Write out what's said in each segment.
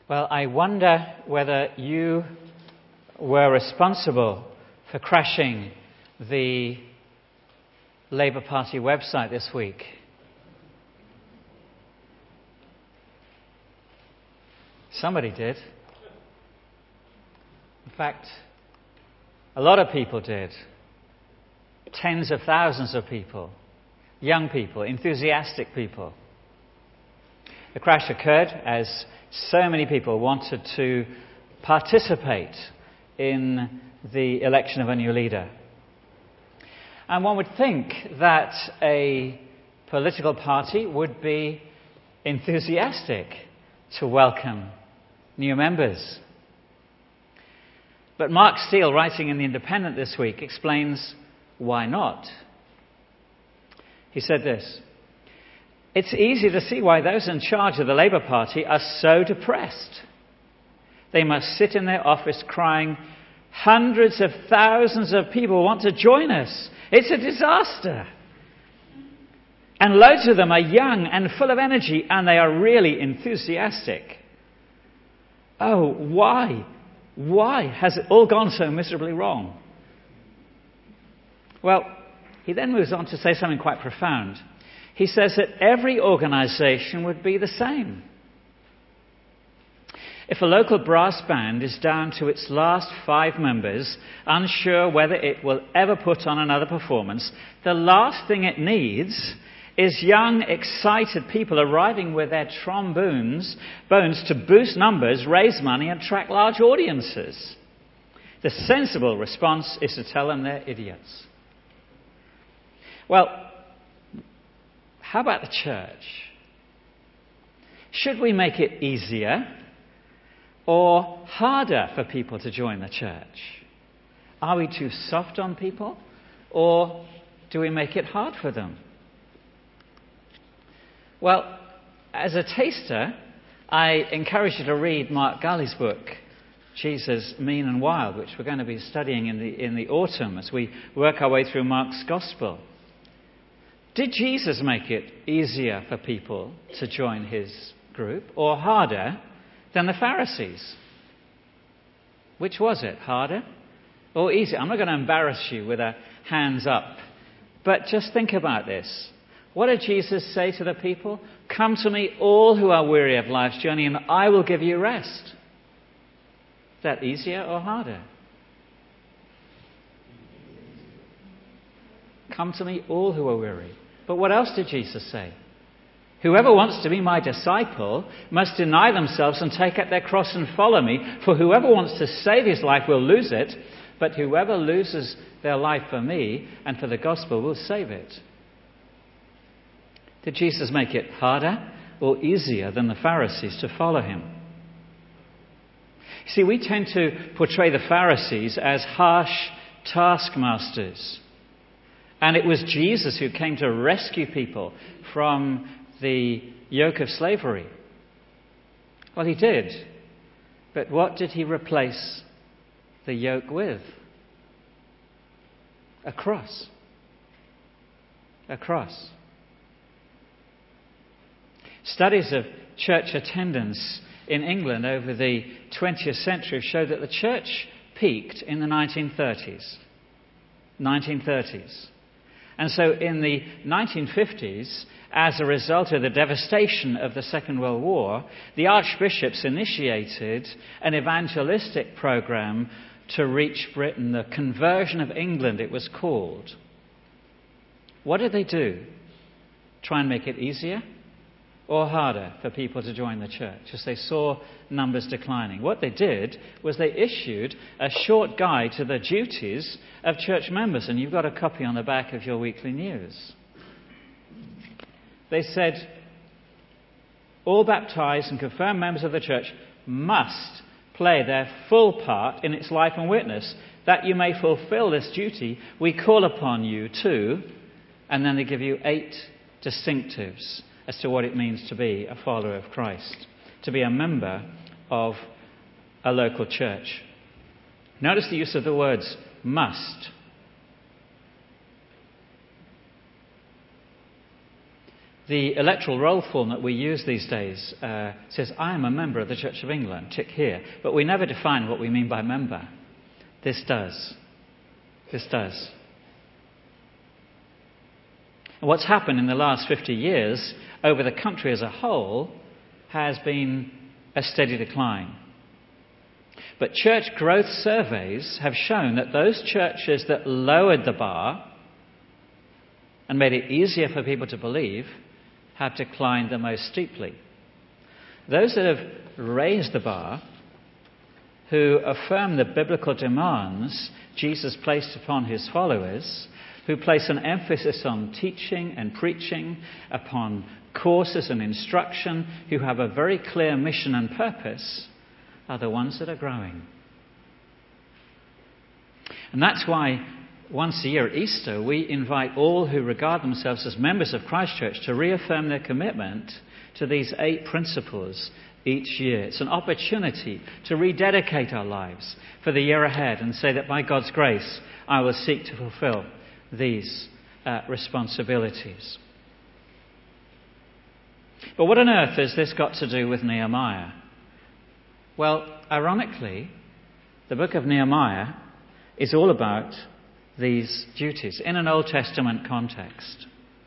Well, I wonder whether you were responsible for crashing the Labour Party website this week. Somebody did. In fact, a lot of people did. Tens of thousands of people. Young people, enthusiastic people. The crash occurred as so many people wanted to participate in the election of a new leader. And one would think that a political party would be enthusiastic to welcome new members. But Mark Steele, writing in The Independent this week, explains why not. He said this: "It's easy to see why those in charge of the Labour Party are so depressed. They must sit in their office crying, 'Hundreds of thousands of people want to join us. It's a disaster.' And loads of them are young and full of energy, and they are really enthusiastic. Oh, why? Why has it all gone so miserably wrong?" Well, he then moves on to say something quite profound. He says that every organisation would be the same. If a local brass band is down to its last 5 members, unsure whether it will ever put on another performance, the last thing it needs is young, excited people arriving with their trombones to boost numbers, raise money, and attract large audiences. The sensible response is to tell them they're idiots. Well, how about the church? Should we make it easier or harder for people to join the church? Are we too soft on people, or do we make it hard for them? Well, as a taster, I encourage you to read Mark Galley's book, Jesus, Mean and Wild, which we're going to be studying in the autumn as we work our way through Mark's Gospel. Did Jesus make it easier for people to join his group, or harder than the Pharisees? Which was it, harder or easier? I'm not going to embarrass you with a hands up, but just think about this. What did Jesus say to the people? "Come to me, all who are weary of life's journey, and I will give you rest." Is that easier or harder? Come to me, all who are weary. But what else did Jesus say? "Whoever wants to be my disciple must deny themselves and take up their cross and follow me. For whoever wants to save his life will lose it, but whoever loses their life for me and for the gospel will save it." Did Jesus make it harder or easier than the Pharisees to follow him? See, we tend to portray the Pharisees as harsh taskmasters. And it was Jesus who came to rescue people from the yoke of slavery. Well, he did. But what did he replace the yoke with? A cross. A cross. Studies of church attendance in England over the 20th century show that the church peaked in the 1930s. 1930s. And so in the 1950s, as a result of the devastation of the Second World War, the archbishops initiated an evangelistic program to reach Britain, the Conversion of England it was called. What did they do? Try and make it easier or harder for people to join the church as they saw numbers declining? What they did was they issued a short guide to the duties of church members, and you've got a copy on the back of your weekly news. They said, all baptized and confirmed members of the church must play their full part in its life and witness. That you may fulfill this duty, we call upon you to, and then they give you 8 distinctives as to what it means to be a follower of Christ, to be a member of a local church. Notice the use of the words must. The electoral roll form that we use these days says, I am a member of the Church of England, tick here. But we never define what we mean by member. This does. This does. And what's happened in the last 50 years over the country as a whole has been a steady decline. But church growth surveys have shown that those churches that lowered the bar and made it easier for people to believe have declined the most steeply. Those that have raised the bar, who affirm the biblical demands Jesus placed upon his followers, who place an emphasis on teaching and preaching, upon courses and instruction, who have a very clear mission and purpose, are the ones that are growing. And that's why once a year at Easter, we invite all who regard themselves as members of Christ Church to reaffirm their commitment to these 8 principles each year. It's an opportunity to rededicate our lives for the year ahead and say that by God's grace, I will seek to fulfill these responsibilities. But what on earth has this got to do with Nehemiah? Well, ironically, the book of Nehemiah is all about these duties in an Old Testament context.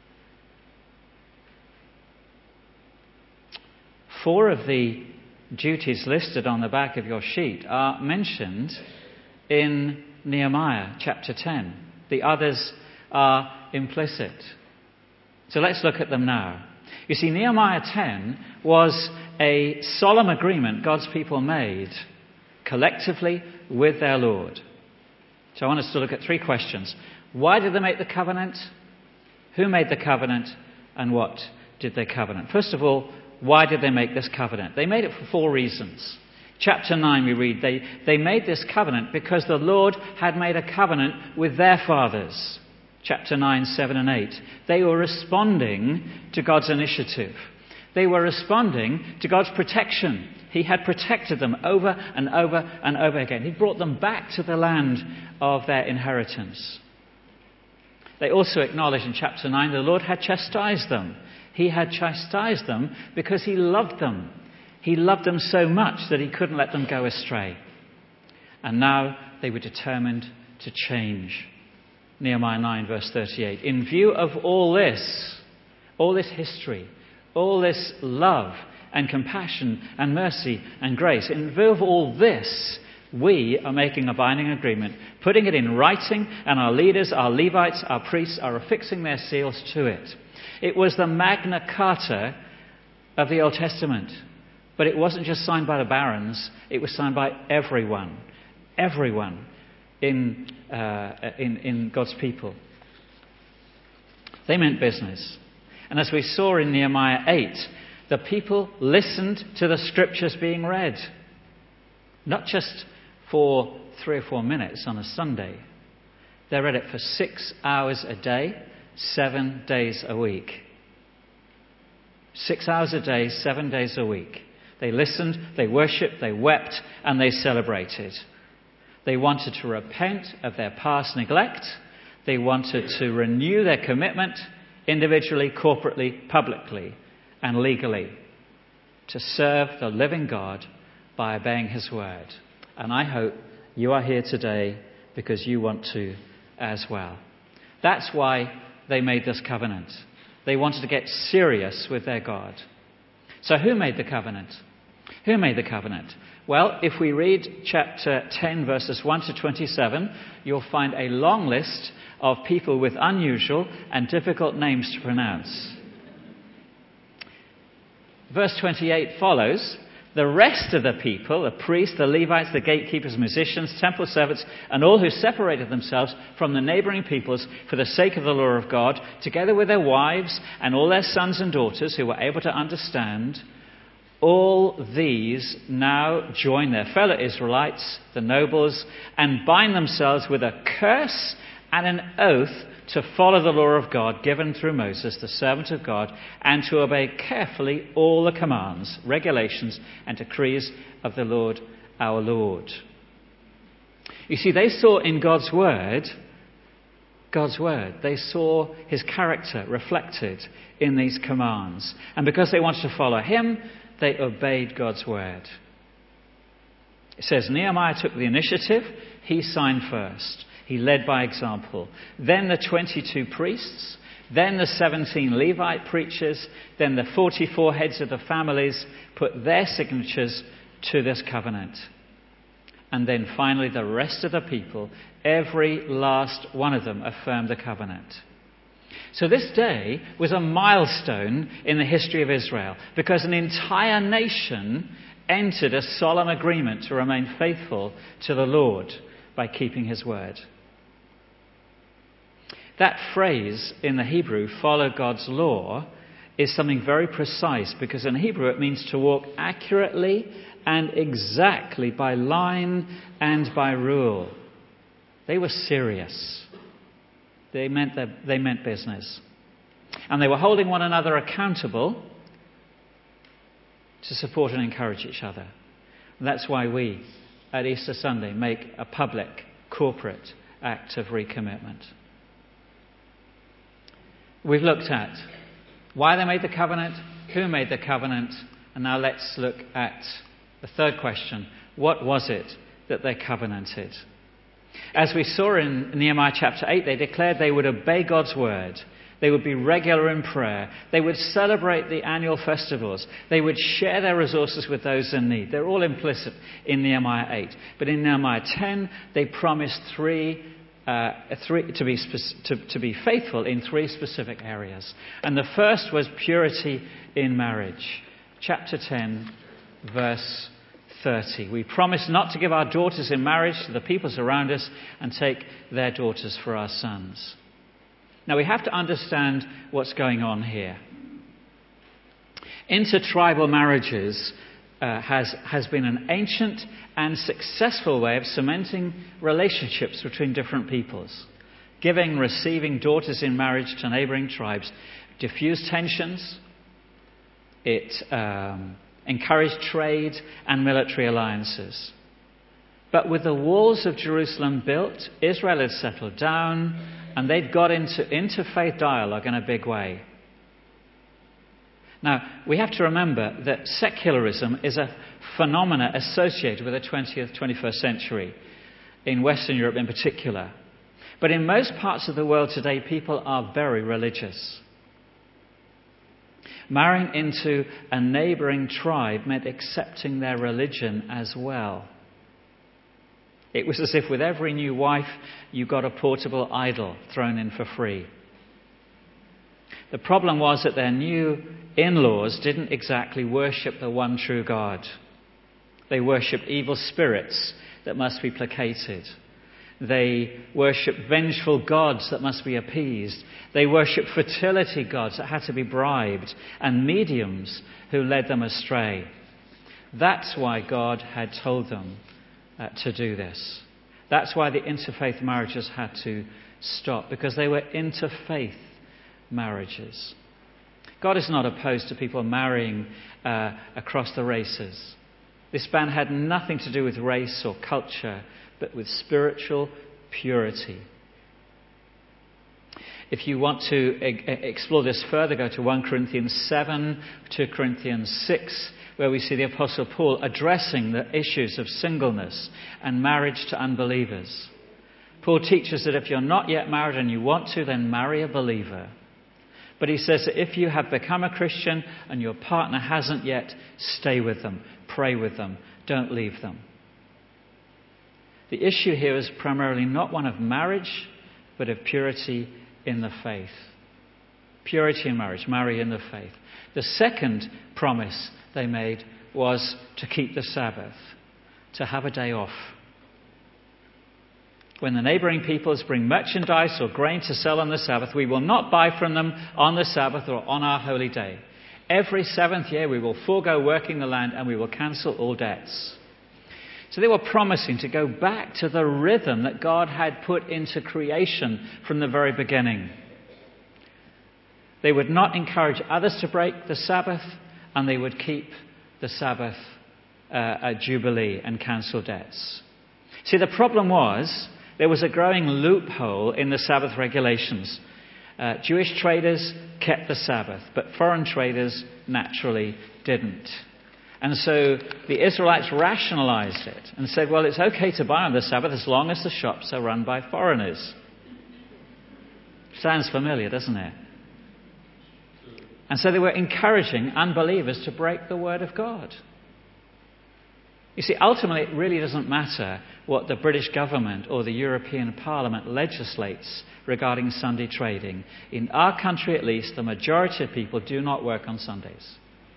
4 of the duties listed on the back of your sheet are mentioned in Nehemiah chapter 10. The others are implicit. So let's look at them now. You see, Nehemiah 10 was a solemn agreement God's people made collectively with their Lord. So I want us to look at 3 questions. Why did they make the covenant? Who made the covenant? And what did they covenant? First of all, why did they make this covenant? They made it for 4 reasons. Chapter 9 we read, they made this covenant because the Lord had made a covenant with their fathers. Chapter 9, 7 and 8. They were responding to God's initiative. They were responding to God's protection. He had protected them over and over and over again. He brought them back to the land of their inheritance. They also acknowledge in chapter 9 the Lord had chastised them. He had chastised them because he loved them. He loved them so much that he couldn't let them go astray. And now they were determined to change. Nehemiah 9 verse 38. In view of all this history, all this love and compassion and mercy and grace, in view of all this, we are making a binding agreement, putting it in writing, and our leaders, our Levites, our priests are affixing their seals to it. It was the Magna Carta of the Old Testament. But it wasn't just signed by the barons, it was signed by everyone. Everyone in God's people. They meant business. And as we saw in Nehemiah 8, the people listened to the scriptures being read. Not just for 3 or 4 minutes on a Sunday. They read it for 6 hours a day, 7 days a week. 6 hours a day, 7 days a week. They listened, they worshipped, they wept, and they celebrated. They wanted to repent of their past neglect. They wanted to renew their commitment individually, corporately, publicly, and legally to serve the living God by obeying his word. And I hope you are here today because you want to as well. That's why they made this covenant. They wanted to get serious with their God. So who made the covenant? Who made the covenant? Well, if we read chapter 10, verses 1 to 27, you'll find a long list of people with unusual and difficult names to pronounce. Verse 28 follows. The rest of the people, the priests, the Levites, the gatekeepers, musicians, temple servants, and all who separated themselves from the neighboring peoples for the sake of the law of God, together with their wives and all their sons and daughters who were able to understand, all these now join their fellow Israelites, the nobles, and bind themselves with a curse and an oath to follow the law of God given through Moses, the servant of God, and to obey carefully all the commands, regulations, and decrees of the Lord our Lord. You see, they saw in God's word God's word. They saw his character reflected in these commands. And because they wanted to follow him, they obeyed God's word. It says Nehemiah took the initiative. He signed first. He led by example. Then the 22 priests, then the 17 Levite preachers, then the 44 heads of the families put their signatures to this covenant. And then finally the rest of the people, every last one of them, affirmed the covenant. So this day was a milestone in the history of Israel because an entire nation entered a solemn agreement to remain faithful to the Lord by keeping his word. That phrase in the Hebrew, follow God's law, is something very precise because in Hebrew it means to walk accurately and exactly by line and by rule. They were serious. They meant business. And they were holding one another accountable to support and encourage each other. And that's why we, at Easter Sunday, make a public, corporate act of recommitment. We've looked at why they made the covenant, who made the covenant, and now let's look at the third question. What was it that they covenanted? As we saw in Nehemiah chapter 8, they declared they would obey God's word. They would be regular in prayer. They would celebrate the annual festivals. They would share their resources with those in need. They're all implicit in Nehemiah 8. But in Nehemiah 10, they promised to be faithful in three specific areas. And the first was purity in marriage. Chapter 10, verse 30. We promise not to give our daughters in marriage to the peoples around us and take their daughters for our sons. Now we have to understand what's going on here. Intertribal marriages has been an ancient and successful way of cementing relationships between different peoples. Giving and receiving daughters in marriage to neighbouring tribes diffused tensions. It encouraged trade and military alliances. But with the walls of Jerusalem built, Israel had settled down and they'd got into interfaith dialogue in a big way. Now, we have to remember that secularism is a phenomena associated with the 20th, 21st century, in Western Europe in particular. But in most parts of the world today, people are very religious. Marrying into a neighbouring tribe meant accepting their religion as well. It was as if with every new wife, you got a portable idol thrown in for free. The problem was that their new in-laws didn't exactly worship the one true God. They worshipped evil spirits that must be placated. They worshipped vengeful gods that must be appeased. They worshipped fertility gods that had to be bribed, and mediums who led them astray. That's why God had told them to do this. That's why the interfaith marriages had to stop, because they were interfaith marriages. God is not opposed to people marrying across the races. This ban had nothing to do with race or culture, but with spiritual purity. If you want to explore this further, go to 1 Corinthians 7, 2 Corinthians 6, where we see the Apostle Paul addressing the issues of singleness and marriage to unbelievers. Paul teaches that if you're not yet married and you want to, then marry a believer. But he says that if you have become a Christian and your partner hasn't yet, stay with them, pray with them, don't leave them. The issue here is primarily not one of marriage, but of purity in the faith. Purity in marriage, marry in the faith. The second promise they made was to keep the Sabbath, to have a day off. When the neighbouring peoples bring merchandise or grain to sell on the Sabbath, we will not buy from them on the Sabbath or on our holy day. Every seventh year we will forego working the land and we will cancel all debts. So they were promising to go back to the rhythm that God had put into creation from the very beginning. They would not encourage others to break the Sabbath, and they would keep the Sabbath at Jubilee and cancel debts. See, the problem was there was a growing loophole in the Sabbath regulations. Jewish traders kept the Sabbath, but foreign traders naturally didn't. And so the Israelites rationalized it and said, well, it's okay to buy on the Sabbath as long as the shops are run by foreigners. Sounds familiar, doesn't it? And so they were encouraging unbelievers to break the word of God. You see, ultimately, it really doesn't matter what the British government or the European Parliament legislates regarding Sunday trading. In our country, at least, the majority of people do not work on Sundays.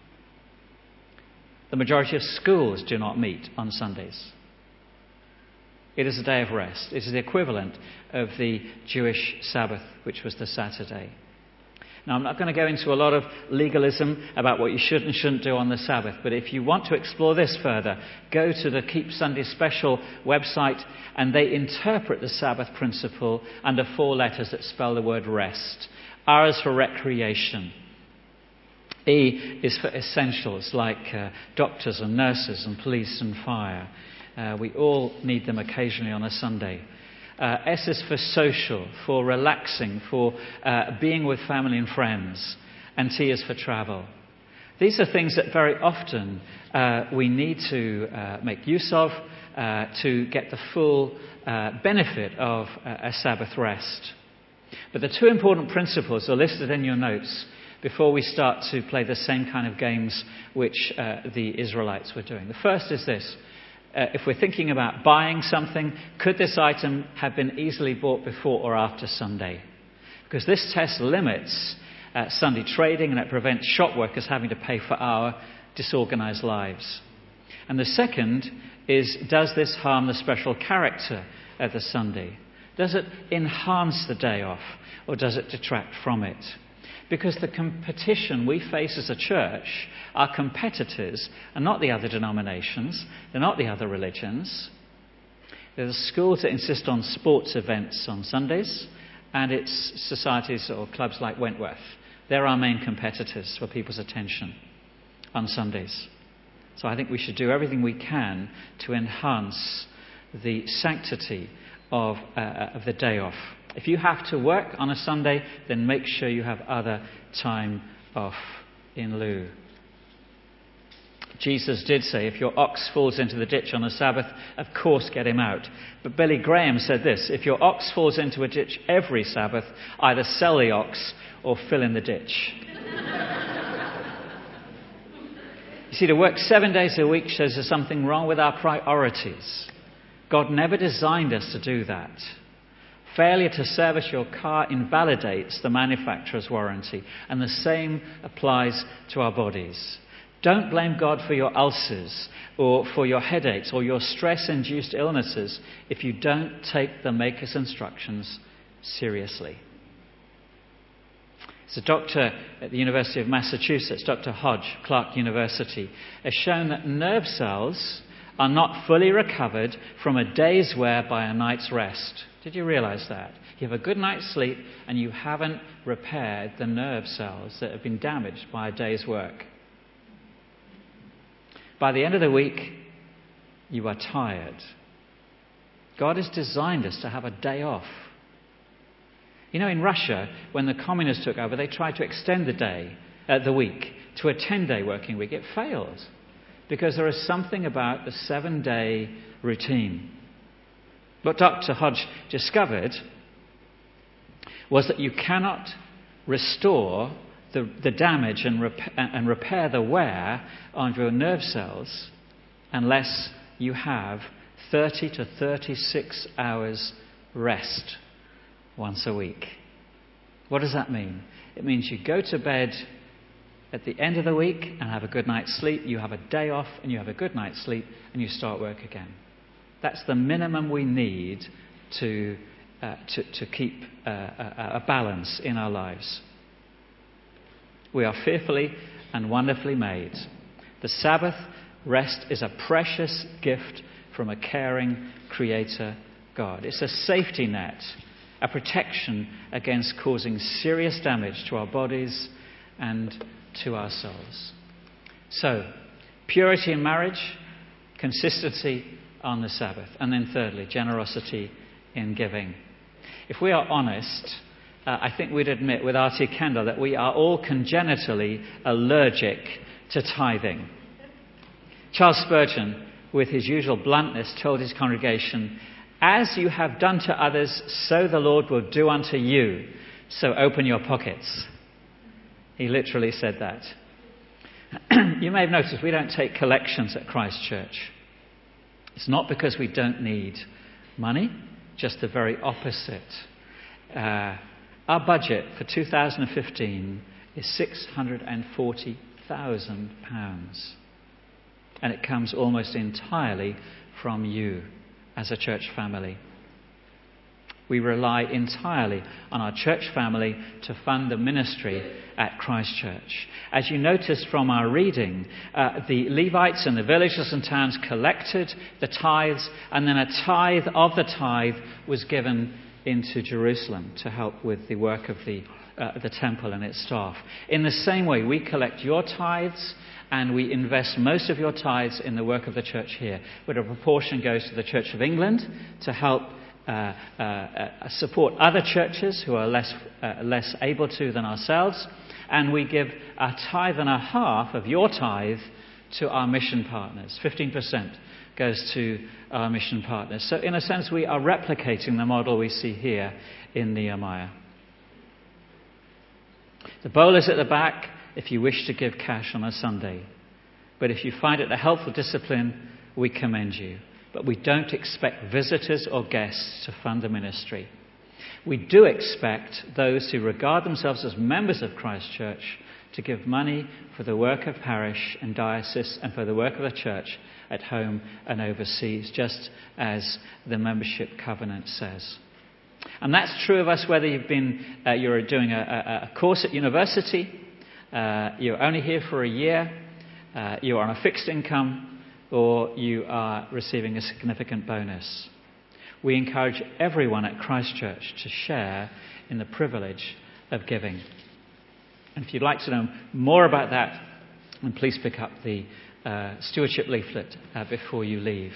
The majority of schools do not meet on Sundays. It is a day of rest. It is the equivalent of the Jewish Sabbath, which was the Saturday. Now, I'm not going to go into a lot of legalism about what you should and shouldn't do on the Sabbath, but if you want to explore this further, go to the Keep Sunday Special website, and they interpret the Sabbath principle under 4 letters that spell the word rest. R is for recreation. E is for essentials like doctors and nurses and police and fire. We all need them occasionally on a Sunday. S is for social, for relaxing, for being with family and friends. And T is for travel. These are things that very often we need to make use of to get the full benefit of a Sabbath rest. But the 2 important principles are listed in your notes before we start to play the same kind of games which the Israelites were doing. The first is this. If we're thinking about buying something, could this item have been easily bought before or after Sunday? Because this test limits Sunday trading, and it prevents shop workers having to pay for our disorganized lives. And the second is, does this harm the special character of the Sunday? Does it enhance the day off, or does it detract from it? Because the competition we face as a church, our competitors are not the other denominations, they're not the other religions. They're the schools that insist on sports events on Sundays, and it's societies or clubs like Wentworth. They're our main competitors for people's attention on Sundays. So I think we should do everything we can to enhance the sanctity of the day off. If you have to work on a Sunday, then make sure you have other time off in lieu. Jesus did say, if your ox falls into the ditch on the Sabbath, of course get him out. But Billy Graham said this, if your ox falls into a ditch every Sabbath, either sell the ox or fill in the ditch. You see, to work 7 days a week shows there's something wrong with our priorities. God never designed us to do that. Failure to service your car invalidates the manufacturer's warranty, and the same applies to our bodies. Don't blame God for your ulcers or for your headaches or your stress-induced illnesses if you don't take the Maker's instructions seriously. So a doctor at the University of Massachusetts, Dr. Hodge, Clark University, has shown that nerve cells are not fully recovered from a day's wear by a night's rest. Did you realize that? You have a good night's sleep and you haven't repaired the nerve cells that have been damaged by a day's work. By the end of the week, you are tired. God has designed us to have a day off. You know, in Russia, when the communists took over, they tried to extend the week to a 10-day working week. It failed because there is something about the 7-day routine. What Dr. Hodge discovered was that you cannot restore the damage and repair the wear on your nerve cells unless you have 30 to 36 hours rest once a week. What does that mean? It means you go to bed at the end of the week and have a good night's sleep. You have a day off and you have a good night's sleep and you start work again. That's the minimum we need to keep a balance in our lives. We are fearfully and wonderfully made. The Sabbath rest is a precious gift from a caring Creator God. It's a safety net, a protection against causing serious damage to our bodies and to our souls. So, purity in marriage, consistency on the Sabbath, and then thirdly, generosity in giving. If we are honest, I think we'd admit with R.T. Kendall that we are all congenitally allergic to tithing. Charles Spurgeon, with his usual bluntness, told his congregation, "As you have done to others, so the Lord will do unto you. So open your pockets." He literally said that. You may have noticed we don't take collections at Christ Church. It's not because we don't need money, just the very opposite. Our budget for 2015 is £640,000. And it comes almost entirely from you as a church family. We rely entirely on our church family to fund the ministry at Christ Church. As you noticed from our reading, the Levites in the villages and towns collected the tithes, and then a tithe of the tithe was given into Jerusalem to help with the work of the temple and its staff. In the same way, we collect your tithes and we invest most of your tithes in the work of the church here. But a proportion goes to the Church of England to help support other churches who are less able to than ourselves. And we give a tithe and a half of your tithe to our mission partners. 15% goes to our mission partners. So in a sense, we are replicating the model we see here in Nehemiah. The bowl is at the back if you wish to give cash on a Sunday. But if you find it a helpful discipline, we commend you. But we don't expect visitors or guests to fund the ministry. We do expect those who regard themselves as members of Christ Church to give money for the work of parish and diocese and for the work of the church at home and overseas, just as the membership covenant says. And that's true of us whether you're doing a course at university, you're only here for a year, you're on a fixed income, or you are receiving a significant bonus. We encourage everyone at Christ Church to share in the privilege of giving. And if you'd like to know more about that, then please pick up the stewardship leaflet before you leave.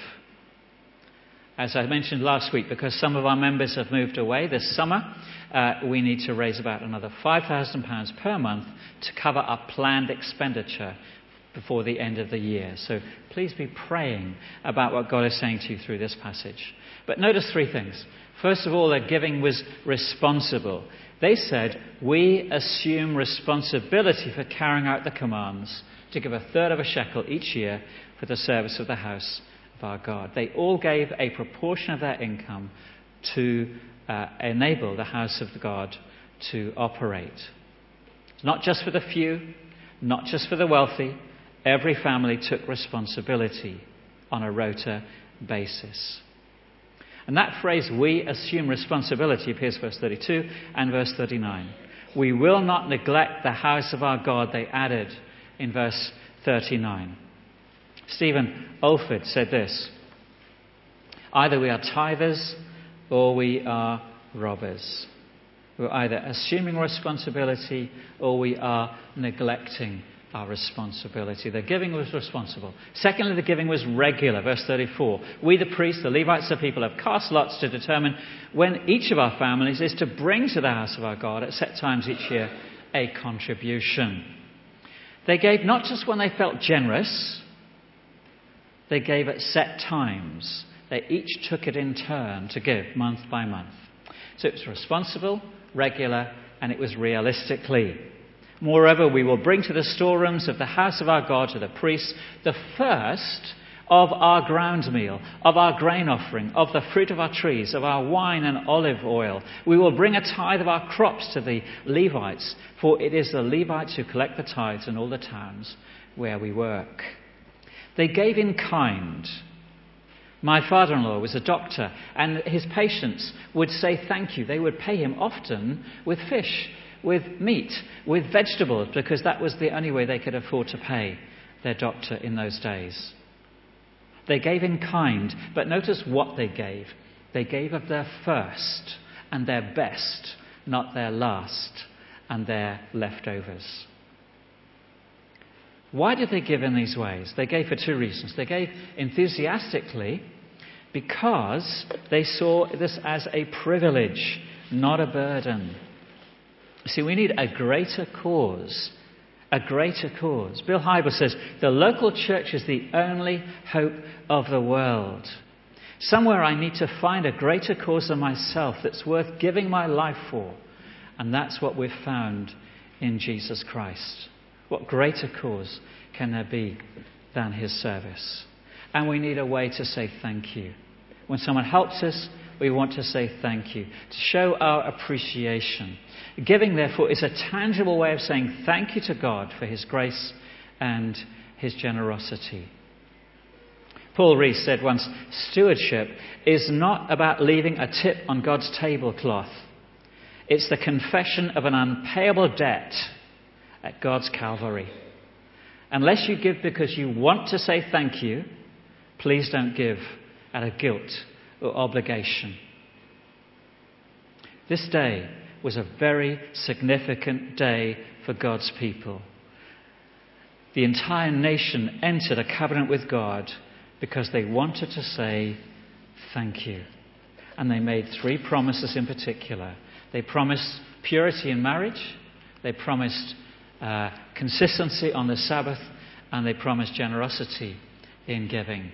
As I mentioned last week, because some of our members have moved away this summer, we need to raise about another £5,000 per month to cover our planned expenditure before the end of the year. So please be praying about what God is saying to you through this passage. But notice three things. First of all, their giving was responsible. They said, we assume responsibility for carrying out the commands to give 1/3 of a shekel each year for the service of the house of our God. They all gave a proportion of their income to enable the house of God to operate. Not just for the few, not just for the wealthy. Every family took responsibility on a rota basis. And that phrase, we assume responsibility, appears verse 32 and verse 39. We will not neglect the house of our God, they added in verse 39. Stephen Olford said this: either we are tithers or we are robbers. We're either assuming responsibility or we are neglecting our responsibility. The giving was responsible. Secondly, the giving was regular. Verse 34. We, the priests, the Levites, the people, have cast lots to determine when each of our families is to bring to the house of our God at set times each year a contribution. They gave not just when they felt generous, they gave at set times. They each took it in turn to give month by month. So it was responsible, regular, and it was realistically. Moreover, we will bring to the storerooms of the house of our God, to the priests, the first of our ground meal, of our grain offering, of the fruit of our trees, of our wine and olive oil. We will bring a tithe of our crops to the Levites, for it is the Levites who collect the tithes in all the towns where we work. They gave in kind. My father-in-law was a doctor, and his patients would say thank you. They would pay him often with fish, with meat, with vegetables, because that was the only way they could afford to pay their doctor in those days. They gave in kind, but notice what they gave. They gave of their first and their best, not their last and their leftovers. Why did they give in these ways? They gave for two reasons. They gave enthusiastically because they saw this as a privilege, not a burden. See, we need a greater cause. A greater cause. Bill Hybels says, the local church is the only hope of the world. Somewhere I need to find a greater cause than myself that's worth giving my life for. And that's what we've found in Jesus Christ. What greater cause can there be than his service? And we need a way to say thank you. When someone helps us, we want to say thank you, to show our appreciation. Giving, therefore, is a tangible way of saying thank you to God for his grace and his generosity. Paul Rees said once, stewardship is not about leaving a tip on God's tablecloth. It's the confession of an unpayable debt at God's Calvary. Unless you give because you want to say thank you, please don't give out of guilt or obligation. This day was a very significant day for God's people. The entire nation entered a covenant with God because they wanted to say thank you. And they made 3 promises in particular. They promised purity in marriage, they promised consistency on the Sabbath, and they promised generosity in giving.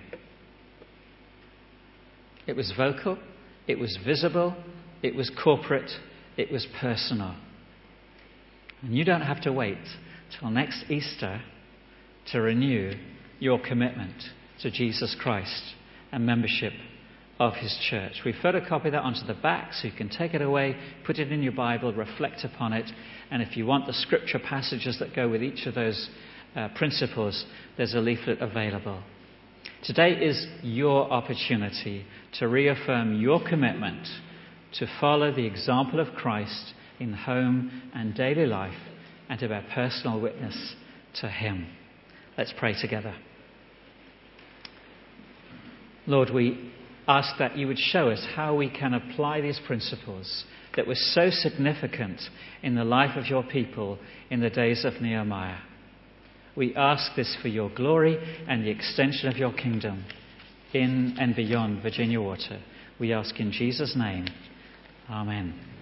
It was vocal, it was visible, it was corporate, it was personal. And you don't have to wait till next Easter to renew your commitment to Jesus Christ and membership of his church. We photocopy that onto the back so you can take it away, put it in your Bible, reflect upon it, and if you want the scripture passages that go with each of those principles, there's a leaflet available. Today is your opportunity to reaffirm your commitment to follow the example of Christ in home and daily life and to bear personal witness to him. Let's pray together. Lord, we ask that you would show us how we can apply these principles that were so significant in the life of your people in the days of Nehemiah. We ask this for your glory and the extension of your kingdom in and beyond Virginia Water. We ask in Jesus' name. Amen.